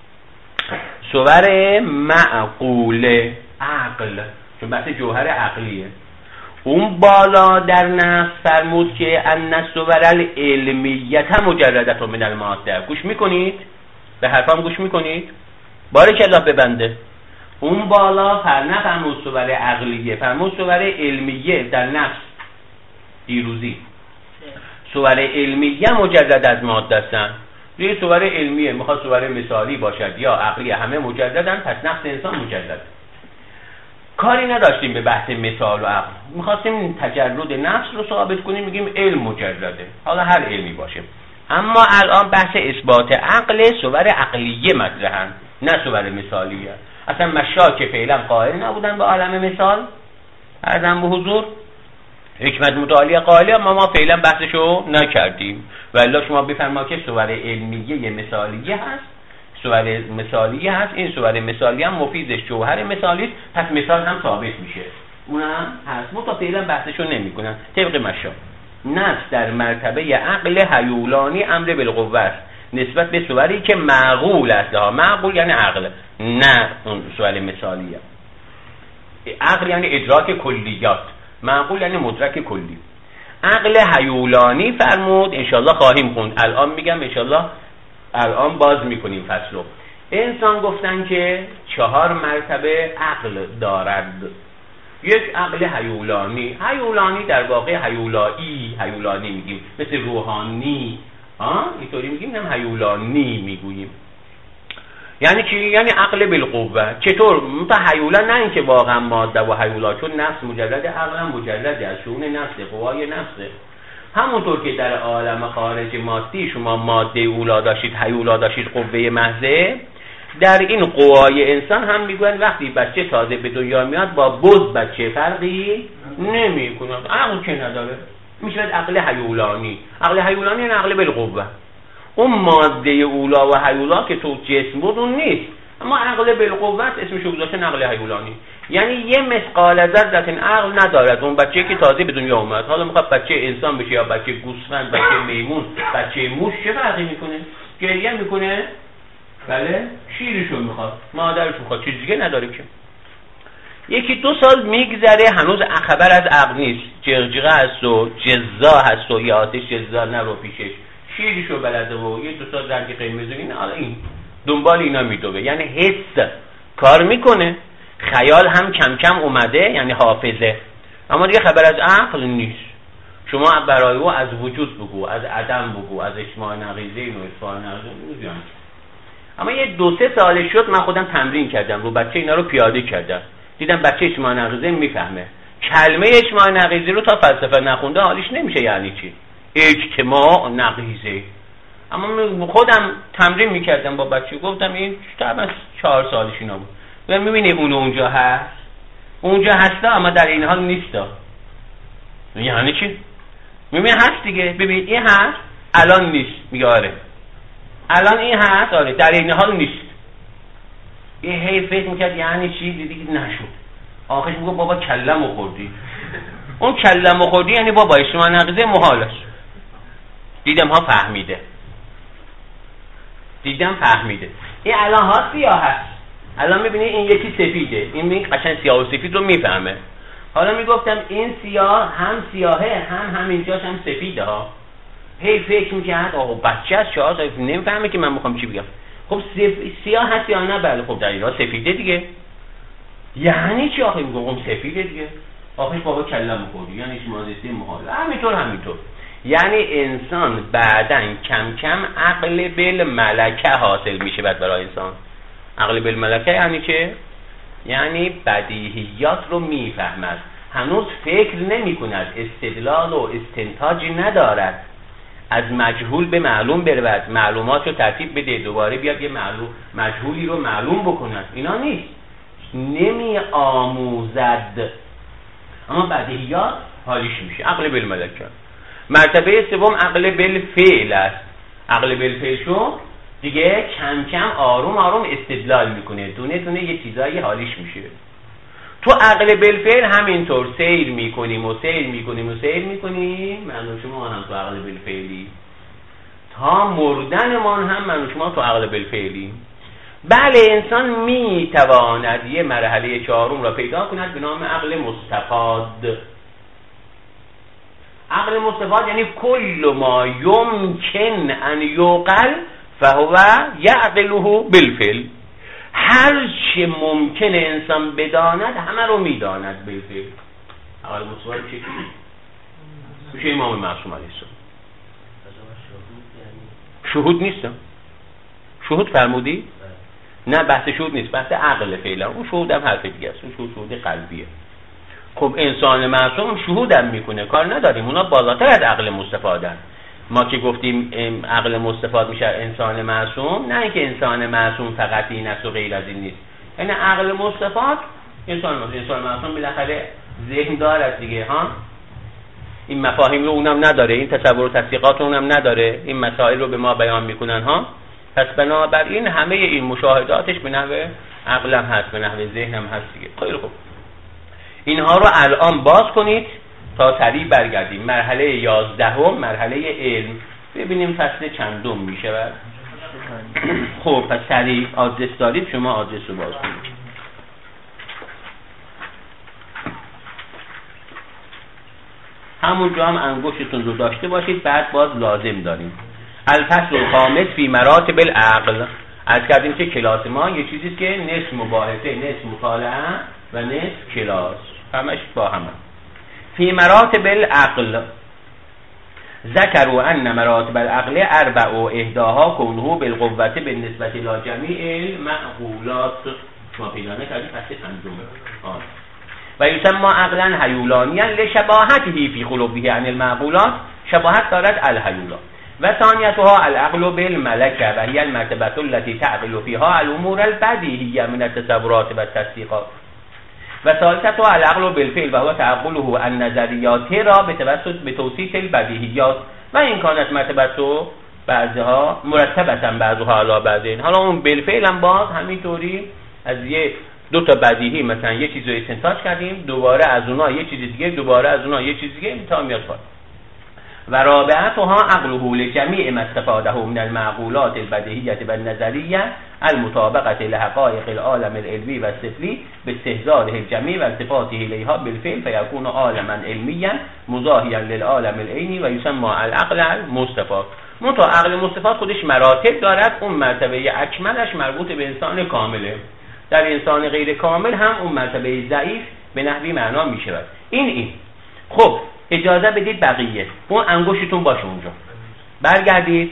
صور معقوله عقل، چون بحث جوهر عقلیه. اون بالا در نفس فرمود که ان الصور العلمیه مجردة من الماده. گوش میکنید؟ به حرفام گوش میکنید؟ بارک الله ببنده. اون بالا فرمود صور عقلیه، فرمود صور علمیه در نفس دیروزی. صور علمیه مجرد از ماده هستن. یه صور علمیه میخواد صور مثالی باشد یا عقلیه، همه مجردن، پس نفس انسان مجرد. کاری نداشتیم به بحث مثال و عقل، میخواستیم تجرد نفس رو ثابت کنیم، میگیم علم مجرده، حالا هر علمی باشه. اما الان بحث اثبات عقل، صور عقلیه مطرحن نه صور مثالیه. اصلا مشاک فعلا قائل نبودن به عالم مثال، عرضم به حضور حکمت متعالیه قائله، اما ما فعلا بحثشو نکردیم. ولی شما بفرمایید که صور علمیه مثالیه هست، صور مثالیه هست، این صور مثالیه هم مفیدش جوهر مثالی است، پس مثال هم ثابت میشه. اونم هست، ما تا فعلا بحثشو نمیکنن طبق مشا. نفس در مرتبه عقل هیولانی امر بالقوه است نسبت به صوری که معقول است. معقول یعنی عقل، نه اون سوال مثالیه. عقل یعنی ادراک کلیات، معقول یعنی مدرک کلی. عقل هیولانی فرمود، انشالله خواهیم خوند، الان میگم انشالله الان باز میکنیم فصلو. انسان گفتن که 4 مرتبه عقل دارد. یک عقل هیولانی در واقع هیولانی میگیم، مثل روحانی، اینطوری میگیم، هم هیولانی میگوییم. یعنی چی؟ یعنی عقل بالقوه. چطور؟ هیولا نه اینکه واقعا ماده و هیولا، چون نفس مجرد، عقل هم مجرده از شؤون نفس، قوای نفسه. همونطور که در عالم خارج مادی شما ماده اولا داشتید، هیولا داشتید، قوه محضه، در این قوای انسان هم میگوین وقتی بچه تازه به دنیا میاد با بز بچه فرقی نمیکنه، عقل که نداره، میشه عقل هیولانی. عقل هیولانی یعنی عقل بالقوه. اون ماده اولا و هیولا که تو جسم بود اون نیست، اما عقل بالقوه اسمشو گذاشتن عقل هیولانی. یعنی یه مثقال ذره این عقل ندارد اون بچه که تازه به دنیا اومد. حالا میخواد بچه انسان بشه یا بچه گوسفند، بچه میمون، بچه موش، چه فرقی میکنه؟ گریه میکنه؟ بله، شیرشو میخواد، مادرش میخواد، چیز دیگه نداره که. 1-2 سال میگذره هنوز خبر از عقل نیست، جغجغه هست و جزا هست و یه آتش جزا نرو پیشش، شیرشو بلده و 1-2 سال رنگ قرمز این این دنبال اینا میدوه. یعنی حس کار میکنه، خیال هم کم کم اومده، یعنی حافظه، اما دیگه خبر از عقل نیست. شما برای او از وجود بگو، از عدم بگو، از اجماع نقیضه و اصفار نقیضه بگو. اما یه 2-3 سال شد من خودم تمرین کردم رو بچه اینا رو پیاده کردم، دیدم بچه اجماع نقیضه میفهمه. کلمه اجماع نقیضه رو تا فلسفه نخونده حالیش نمیشه یعنی چی اجتماع نقیضه. اما خودم تمرین میکردم با بچه، گفتم این تقریبا 4 سالش اینا بود، و میبینی اون اونجا هست، اونجا هستا اما در این حال نیستا. یعنی چی؟ میبینی هست دیگه، ببین این هست الان نیست، میگه آره الان این هست، آره در این حال نیست. این هی فکر میکرد یعنی چی، دیدی نشد، آخرش میگه بابا کلمو خوردی. اون کلمو خوردی یعنی بابا اجتماع نقیضه محال است. دیدم فهمیده. این الان ها سیاه هست، الان میبینی این یکی سفیده، این میبینی قشنگ سیاه و سفید رو میفهمه. حالا میگفتم این سیاه هم سیاهه هم همینجاش هم سفیده ها. هی فکر میکرد آقا بچه از 4 سال نمیفهمه که من میخوام چی بگم. خب سیاه هست یا نه؟ بله. خب در اینجا سفیده دیگه. یعنی چی آخه میگم اون سفیده دیگه، آخه بابا کلم خوردی یعنی هیچ مادرسی محال. همینطور یعنی انسان بعداً کم کم عقل بالملکه حاصل میشه بعد برای انسان. عقل بالملکه یعنی چه؟ یعنی بدیهیات رو میفهمد، هنوز فکر نمی کند، استدلال و استنتاجی ندارد، از مجهول به معلوم برود، معلومات رو ترتیب بده، دوباره بیاد یه مجهولی رو معلوم بکند، اینا نیست، نمی آموزد، اما بدیهیات حالیش میشه. عقل بالملکه. مرتبه سوم عقل بالفعل است. عقل بالفعل شو دیگه کم کم آروم استدلال میکنه، دونه دونه یه چیزایی حالیش میشه. تو عقل بالفعل همینطور سیر میکنیم من و شما هم تو عقل بالفعلی، تا مردنمان هم من و شما تو عقل بالفعلی. بله انسان میتواند یه مرحله 4 را پیدا کند به نام عقل مستفاد. عقل مستفاد یعنی کل ما یمکن ان یعقل فهو یعقله بالفعل. هر چه ممکن انسان بداند همه رو میداند بالفعل. عقل مستفاد چی؟ میشه امام معصوم علیه السلام. شهود نیستم. شهود فرمودی؟ نه بحث شهود نیست، بحث عقل فعلا. اون شهود هم حرف دیگه است، اون شهود قلبیه. خب انسان معصوم شهود هم میکنه، کار نداریم، اونا بالاتر از عقل مستفادن. ما که گفتیم عقل مستفاد میشه انسان معصوم، نه اینکه انسان معصوم فقط این است و غیر از این نیست. یعنی عقل مستفاد انسان معصوم بالاخره ذهن داره دیگه ها، این مفاهیم رو اونم نداره، این تصور و تصدیقات رو اونم نداره، این مسائل رو به ما بیان میکنن ها. پس بنابراین همه این مشاهداتش به نحو عقلم هست، به نحو ذهنم هست دیگه. خیلی خوب. اینها رو الان باز کنید تا سریع برگردیم. مرحله 11 مرحله علم. ببینیم فصل چندم میشه بعد. خب پس سریع آدرس دارید، شما آدرس رو باز کنید. همونجا هم انگشتتون رو داشته باشید. بعد باز لازم داریم. الفصل الخامس فی مراتب العقل. از کردیم که کلاس ما یه چیزیست که نصف مباحثه، نصف مطالعه و نصف کلاس، همش با هم. فی مراتب العقل ذکروا ان مراتب العقل اربع و احداها كونه بالقوة بالنسبة الى جمیع المعقولات. شما پیدا نکردید فصل پنجم. و یسمى عقلا هیولانیا لشباهته فی خلقه عن المعقولات. شباهت دارد الهیولا. و ثانیتها العقل بالملکه و هی المرتبه التي تعقل فيها الامور البدیهیه من التصورات و التصدیقات. و ثالثتها العقل بالفعل و هو تعقله النظریات را به توصیف البدیهیات و این کانت مرتبه بعضها مرتبتا بعضها علی بعضین. حالا اون بالفعل هم باز همینطوری از یه دو تا بدیهی مثلا یه چیزو استنتاج کردیم، دوباره از اونها یه چیز دیگه، دوباره از اونها یه چیز دیگه تا میاد پایین. و رابعتها عقله لجمیع ما استفاده من المعقولات البدیهیه و النظریه المطابقه لحقائق العالم العلمی و السفلی باستحضاره الجمیع و التفاته الیها بالفعل فیکون عالما علمیا مضاهیا للعالم العینی و یسمى العقل المستفاد. منتها عقل مستفاد خودش مراتب دارد. اون مرتبه اکملش مربوط به انسان کامله. در انسان غیر کامل هم اون مرتبه ضعیف به نحوی معنا می شود. این خب اجازه بدید بقیه اون انگشتتون باشه اونجا برگردید.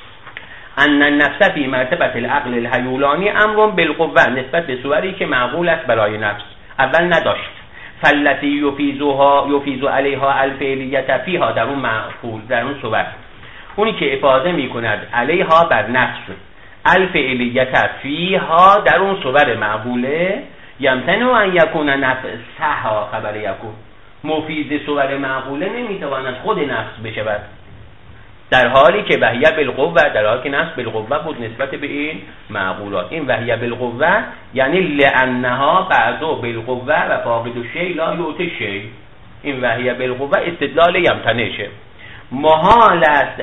ان النفس فی مرتبه العقل الهیولانی امر بالقوه نسبت به صوری که معقول است برای نفس اول نداشت. فالتی یفیز علیها الفعلیت فیها در اون معقول در اون صور اونی که افاضه میکند علیها بر نفس الفعلیت فیها در اون صور معقوله یمتنع ان یکون نفسها خبر یکون. مفید صور معقوله نمیتواند خود نفس بشود در حالی که وحیه بالقوه، در حالی که نفس بالقوه بود نسبت به این معقولات. این وحیه بالقوه یعنی لانها بعضو بالقوه و فاقد الشیء لا یعطی الشیء. این وحیه بالقوه استدلال یمتنعشه. محال است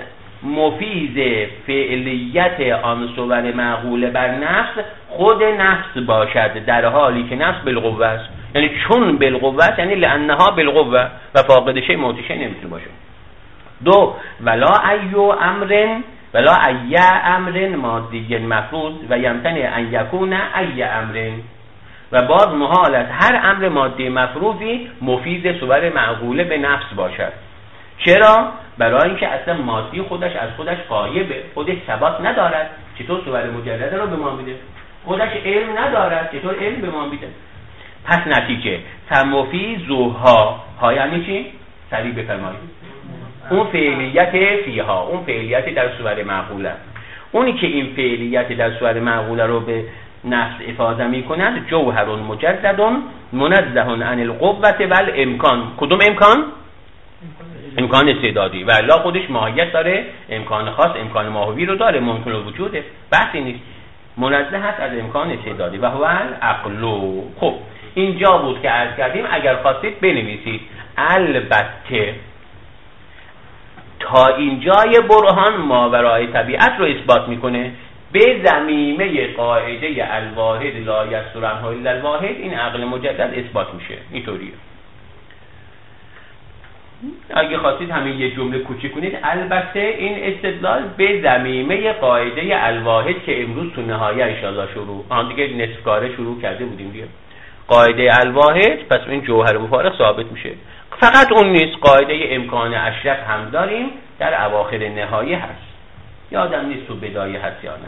مفید فعلیت آن صور معقوله بر نفس خود نفس باشد در حالی که نفس بالقوه است. یعنی چون بالقوه است یعنی لانها بالقوه و فاقد شیء معطی شیء نمیتونه باشه. دو ولا ای امر مادی مفروض و یمتنع ان یکون ای امر. و باز محال است هر امر مادی مفروضی مفید صور معقوله به نفس باشد. چرا؟ برای اینکه اصلا مادی خودش از خودش غایبه، خودش ثبات ندارد. چطور صور مجرده رو به ما میده؟ خودش علم ندارد، چطور علم به ما میده؟ پس نتیجه فمفیزها ها یعنی چی؟ سریع بفرمایید. اون فعلیت فیها، اون فعلیت در صور معقوله. اونی که این فعلیت در صور معقوله رو به نفس افاضه میکند جوهر مجرد منزه عن القوة والامکان. کدوم امکان؟ امکان استعدادی. و الله خودش ماهیت داره، امکان خاص، امکان ماهوی رو داره، ممکن وجوده، بحثی نیست. منزه هست از امکان استعدادی و هو العقل. خب اینجا بود که عرض کردیم اگر خواستید بنویسید. البته تا اینجای برهان ماورای طبیعت رو اثبات میکنه به ضمیمه قاعده الواحد لا یصدر عنه الا الواحد. این عقل مجدد اثبات میشه. اینطوریه. اگه خواستید همین یه جمله کوچیک کنید. البته این استدلال به ضمیمه قاعده الواحد که امروز تو نهایه انشاءالله دیگه نصف کاره شروع کرده بودیم دیگه. قاعده الواحد پس این جوهر مفارق ثابت میشه. فقط اون نیست، قاعده امکان اشرف هم داریم در اواخر نهایه هست. یادم نیست تو بدایه هست یا نه.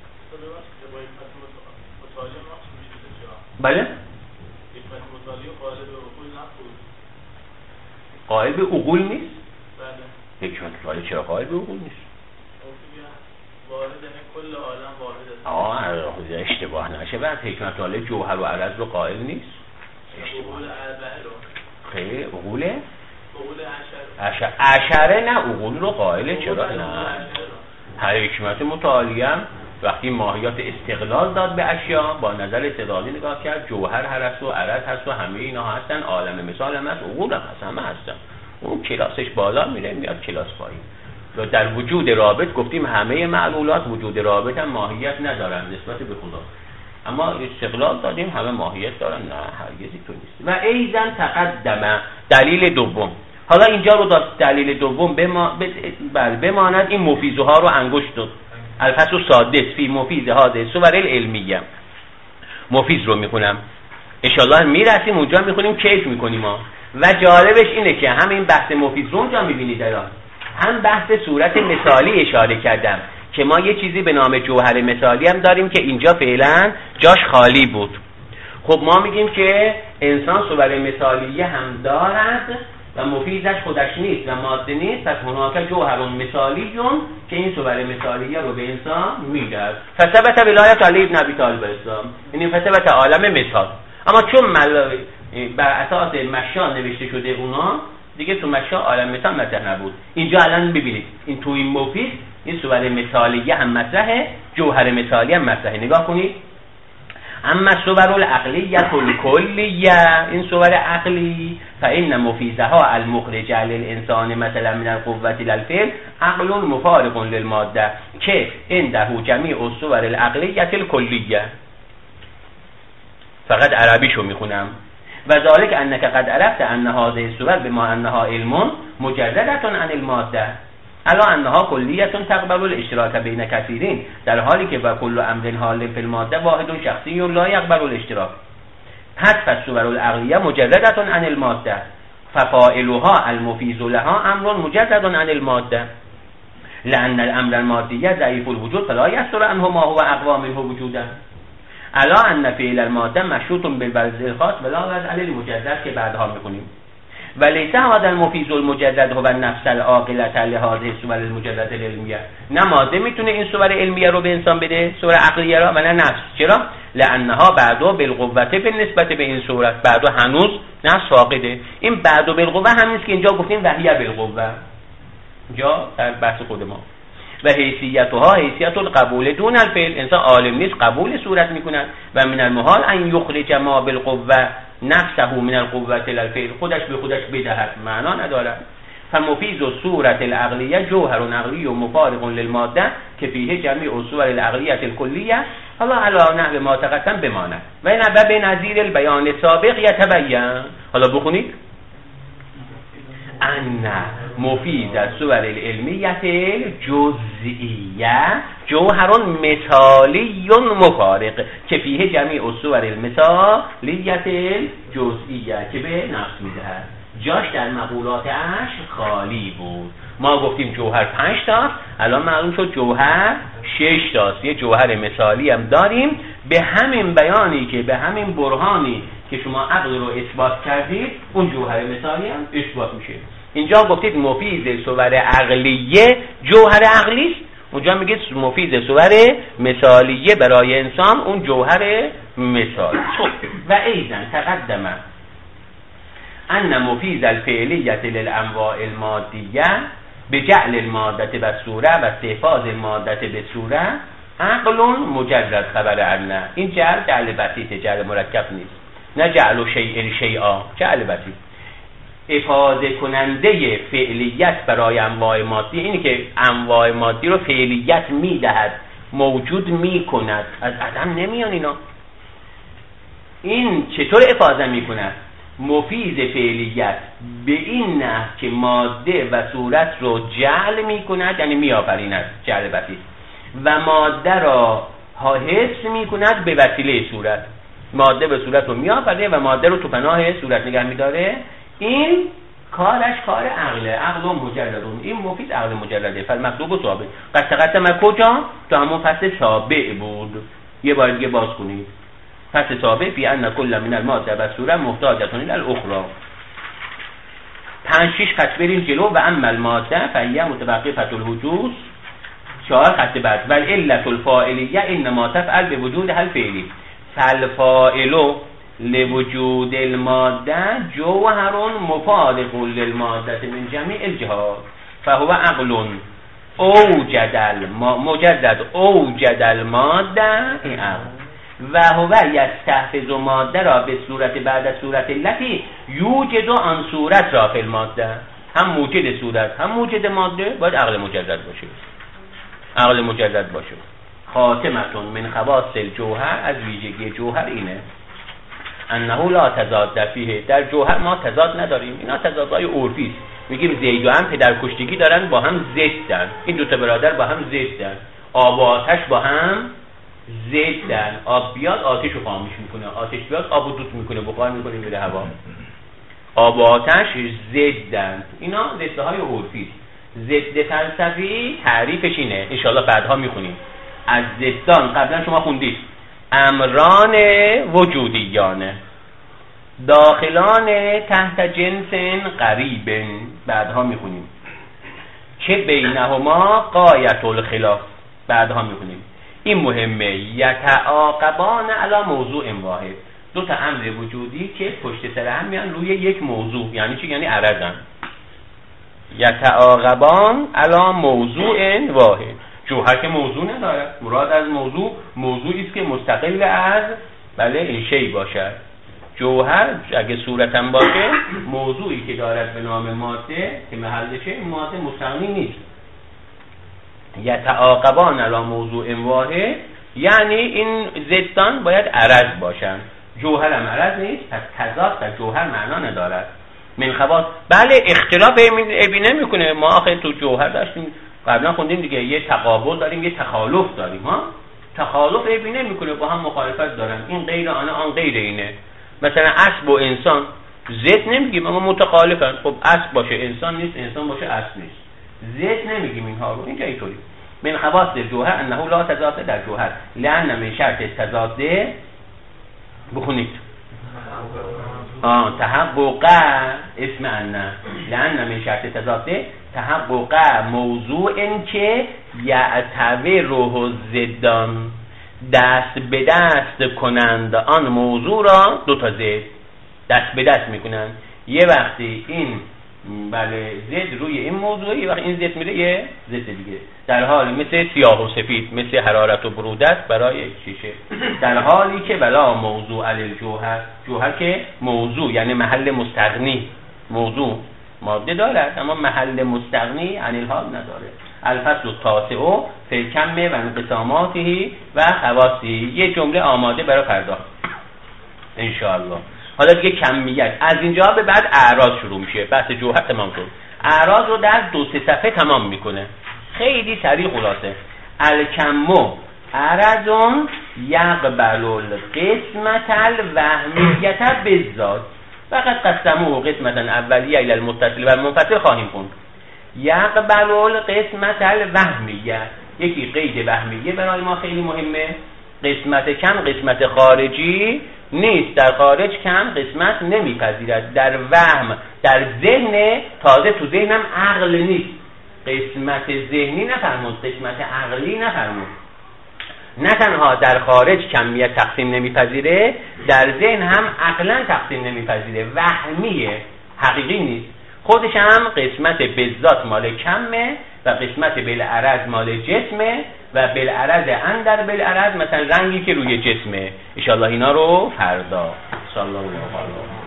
بله؟ قائل به عقول نیست؟ بله. حکمت الله چرا قائل به عقول نیست؟ واحد کل عالم واحد است. اشتباه نشه. بعد حکمت الله جوهر و عرض رو قائل نیست؟ عقول اربعه رو. خیلی عقول عشره نه عقول رو قائله. چرا نه؟ هر حکمت متعالی هم وقتی ماهیات استقلال داد به اشیا، با نظر استدلالی نگاه کرد، جوهر هست و عرض هست و همه اینا هستن، عالم مثال هم هست، عقول هم هست، همه هستن. اون کلاسش بالا میره میاد کلاس پایین. و در وجود رابط گفتیم همه معلولات وجود رابط هم ماهیت ندارن نسبت به خدا، اما استقلال دادیم همه ماهیت دارن، نه هرگزی تو نیست. و ایزن تقدم دلیل دوم، حالا اینجا رو داد دلیل دوم بماند، این مفیزها رو انگشت داد. الفصل السادس فی مفیز هذه الصور العلمیه، مفیز رو میخونم انشالله میرسیم اونجا میخونیم کیف میکنیم ها. و جالبش اینه که همین بحث مفیز رو اونجا میبینید الان، هم بحث صورت مثالی اشاره کردم که ما یه چیزی به نام جوهر مثالی هم داریم که اینجا فعلا جاش خالی بود. خب ما میگیم که انسان صور مثالیه هم دارد و مفیدش خودش نیست و ماده نیست، پس هناك جوهر مثالیون که این صور مثالیه رو به انسان میدهد. فثبت ولایت علی ابن ابی طالب الاسلام، یعنی فثبت عالم مثال. اما چون بر اساس مشا نوشته شده اونا دیگه تو مشا عالم مثال مطرح نبود. اینجا الان ببینید این تو این مفید این صور مثالیه هم مطرحه، جوهر مثالی هم مطرحه. نگاه کنید، اما صور العقلیه الکلیه، این صور عقلی فإن مفیزها المخرج للانسان مثلا من القوة للفعل عقل مفارق للماده که عنده جمیع الصور العقلیه الکلیه. فقط عربیشو میخونم. و ذلك انك قد عرفت ان هذه الصور بما انها علم مجردة عن الماده الا انها کلیه تقبل الاشتراک بین کثیرین، در حالی که و کل امر حال فی الماده واحد شخصی لا یقبل الاشتراک. پس فالصور العقلیه مجردة عن الماده ففاعلها المفیز لها امر مجرد عن الماده لان الامر المادی ضعیف الوجود فلا یصدر عنه ما هو اقوى منه وجودا الا ان فعل الماده مشروط بالوضع الخاص ولا وضع المجرد که بعدها میکنیم. ولیس هذا المفیز المجرد هو النفس العاقله لهذه الصور المجرده العلمیه، نه ماده میتونه این صور علمیه رو به انسان بده، صور عقلیه را، و نه نفس. چرا؟ لانها بعدو بالقوه بالنسبت به این صورت، بعدو هنوز نفس فاقده. این بعدو بالقوه همین که اینجا گفتیم وحیه بالقوه اینجا در بحث خود ما. و حیثیتها حیثیت القبول دون الفعل، انسان عالم نیست قبول صورت میکند. و من المحال ان یخرج ما بالقوه نفسه من القوه للفعل، خودش به خودش بدهد، معنا ندارد. فمفیز صورت العقلیه جوهر عقلی و مفارق للماده که فیه جمیع الصور العقلیه الکلیه حالا علی نحو ما تقدم بماند و این به نظیر البیان سابق یتبین. حالا بخونید ان مفیز الصور العلمیه الجزئیه جوهر مثالی مفارق که فیه جمیع الصور المثالیه الجزئیه که به نفس میدهد. جاش در مقولات عشر خالی بود. ما گفتیم جوهر 5 تاست، الان معلوم شد جوهر 6 تاست. یه جوهر مثالی هم داریم به همین بیانی که به همین برهانی که شما عقل رو اثبات کردید، اون جوهر مثالی هم اثبات میشه. اینجا گفتید مفیز صور عقلیه جوهر عقلی است، اونجا میگید مفیز صور مثالیه برای انسان اون جوهر مثال. و ایضا تقدم ان مفیز الفعلیه للانواع المادیه بجعل الماده بالصوره و استحفاظ الماده بالصوره عقل مجرد خبر عنه. این جعل بسیط، جعل مرکب نیست، نه جعل شیء شیئا، جعل بسیط. افاضه کننده فعلیت برای انواع مادی اینی که انواع مادی رو فعلیت میدهد، موجود میکند، از عدم نمیان اینا. این چطور افاضه میکند؟ مفیز فعلیت به این نحو که ماده و صورت رو جعل میکند، یعنی میآفریند، جعل بسیط، و ماده را حفظ میکند به وسیله صورت. ماده به صورت رو میآفرینه و ماده رو تو پناه صورت نگه میداره. این کارش کار عقله، عقل مجردون. این مفید عقل مجرده. فالمطلوب و ثابت قد تقدم کجا؟ تو همون فصل سابع بود. یه بار دیگه باز کنید فصل سابع فی ان کل من الماده و صوره محتاجتون الى الاخرى. 5-6 خط بریم جلو. و اما الماده فهیه متوقفه الحدوث. 4 خط بعد و العلة الفاعلیه انما تفعل به وجود حل فعلی. فالفاعل لوجود الماده جوهر مفارق للماده من جميع الجهات فهو عقل مجدد اوجد الماده این عقل و هو یستحفظ ماده را به صورت بعد از صورت التي یوجد آن صورت را فی الماده. هم موجد صورت هم موجد ماده باید عقل مجدد باشه. عقل مجدد باشه. خاتمتون من خواص الجوهر، از ویژگی جوهر اینه انه لا تضاد فیه، در جوهر ما تضاد نداریم. اینا تضادهای عرفی است. میگیم زید و هم پدرکشتگی دارن، با هم ضدن. این دو تا برادر با هم ضدن. آب و آتش با هم ضدن. آب بیاد آتش رو خاموش میکنه، آتش بیاد آب رو دود میکنه، بخار میکنه میره هوا. آب و آتش ضدن. اینا ضدهای عرفی است. ضد فلسفی تعریفش اینه، ان شاءالله بعدها میخونیم. از ضدان قبلا شما خوندید امران وجودیانه داخلان تحت جنس قریب، بعدها میخونیم. که بینهما غایت الخلاف، بعدها میخونیم. این مهمه. یتعاقبان علی موضوع واحد، دو تا امر وجودی که پشت سر هم میان روی یک موضوع. یعنی چی؟ یعنی عرضن. یتعاقبان علی موضوع واحد. جوهر که موضوع ندارد. مراد از موضوع موضوعی است که مستقل از این شی باشد. جوهر اگه صورتم باشه موضوعی که دارد به نام ماده که محلشه این ماده مستقلی نیست. یتعاقبان علی موضوع واحد یعنی این ضدان باید عرض باشن. جوهر هم عرض نیست، پس تضاد در جوهر معنا ندارد. من خواص بله اختلاف ابی نمیکنه. ما آخه تو جوهر داشتیم قبلا خوندیم دیگه، یه تقابل داریم یه تخالف داریم. ها تخالف ابی نمیکنه، با هم مخالفت دارن. این غیر آن غیر اینه. مثلا اسب و انسان ضد نمیگیم اما متخالفن. خب اسب باشه انسان نیست، انسان باشه اسب نیست. ضد نمیگیم اینها رو. اینجا اینطوری. من خواص جوهر انه لا تضاد در جوهر لان من شرط تضاد بخونید تحقق اسم انه لان من شرط تضاد تحقق موضوع که یعتبره ضدان، دست به دست کنند آن موضوع را دو تا ضد دست به دست میکنن. یه وقتی این ضد روی این موضوع، یه وقتی این ضد میره یه ضد دیگه. در حالی مثل سیاه و سفید، مثل حرارت و برودت برای شیشه. در حالی که بلا موضوع علی الجوهر، جوهر که موضوع یعنی محل مستغنی، موضوع ماده دارد اما محل مستغنی عن الحال نداره. الفصل التاسع فی الکم و انقساماته و خواصه. یه جمله آماده برای فردا ان شاء الله. حالا دیگه کمیت از اینجا به بعد اعراض شروع میشه. بحث جوهر تمام شد. اعراض رو در 2-3 صفحه تمام میکنه. خیلی سریع خلاصه. الکمو عرضون یقبل القسمت الوهمیت بالذات فقط قسموه قسمتا اولیه الی المتصل و المنفصل خواهیم خوند. یقبل القسمت الوهمیه، یکی قید وهمیه برای ما خیلی مهمه. قسمت کم قسمت خارجی نیست. در خارج کم قسمت نمیپذیرد. در وهم در ذهن، تازه تو ذهنم عقل نیست. قسمت ذهنی نفرمود، قسمت عقلی نفرمود. نه تنها در خارج کمیت تقسیم نمیپذیره، در ذهن هم عقلا تقسیم نمیپذیره. وهمیه، حقیقی نیست. خودش هم قسمت بالذات مال کمه و قسمت بالعرض مال جسمه و بالعرض اندر بالعرض مثلا رنگی که روی جسمه. ان شاء الله اینا رو فردا. صلی الله علیه و